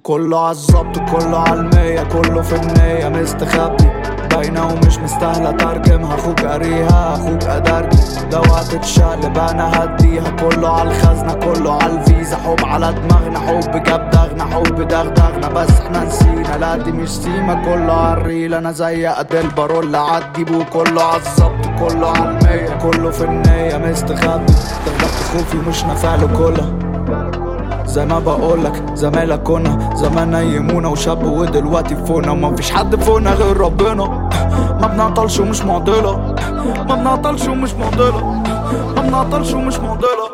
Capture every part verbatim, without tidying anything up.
كله عالظبط كله عالمية، كله في النية مستخبي باينة ومش مستاهلة ترجمها. اخوك قاريها اخوك ادرجي، لو هتتشقلب انا هديها. كله عالخزنة كله عالفيزا، حب على دماغنا حب جاب دغنا حب دغدغنا بس احنا نسينا. لا دي مش سيما كله عالريل، انا زي قد البارول عدي بو. كله عالظبط كله عالمية، كله في النية مستخبي. دغدغت خوفي مش نافعله كله زي ما بقولك زمايلك كنا زمان نيمونا وشاب ودلوقتي فونا، وما فيش حد فونا غير ربنا. ما بنعطلش ومش معضلة، ما بنعطلش ومش معضلة، ما بنعطلش ومش معضلة.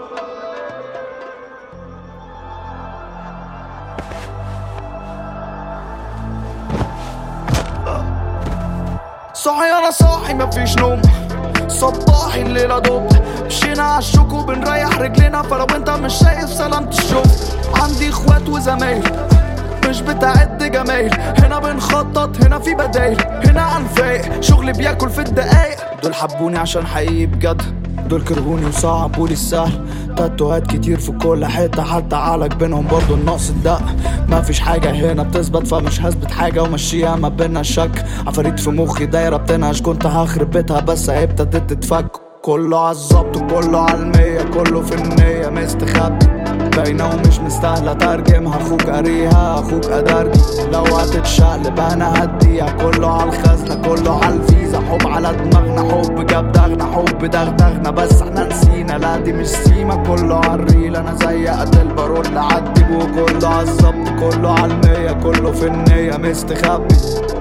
صاحي انا صاحي مفيش نوم، صباحي الليلة دوب. مشينا عالشوك وبنريح رجلينا، فلو انت مش شايف سلامة الشوف. عندي اخوات وزمايل مش بتعد جمايل، هنا بنخطط هنا في بدايل، هنا عالفايق شغل بياكل في الدقايق. دول حبوني عشان حقيقي بجد، دول كرهوني وصعبولي السهل. تاتوهات كتير في كل حتة، حتى عالج بينهم برضو النقص الدق. ما فيش حاجة هنا بتثبت فمش هثبت حاجة، ومشيها ما بينا الشك. عفاريت في مخي دايرة بتنهش، كنت هخرب بيتها بس هي ابتدت تتفك. كله عالظبط وكله عالمية، كله في النية مستخبي باينة ومش مستاهلة ترجمها. اخوك قاريها اخوك ادرجي، لو هتتشقلب انا هديها. كله عالخزنة كله عالفيزا، حب على دماغنا حب جاب دغنا حب دغدغنا بس احنا نسينا. لا دي مش سيما كله عالريل، انا زي قد البارول عدي بو. كله عالظبط كله عالمية، كله في النية مستخبي.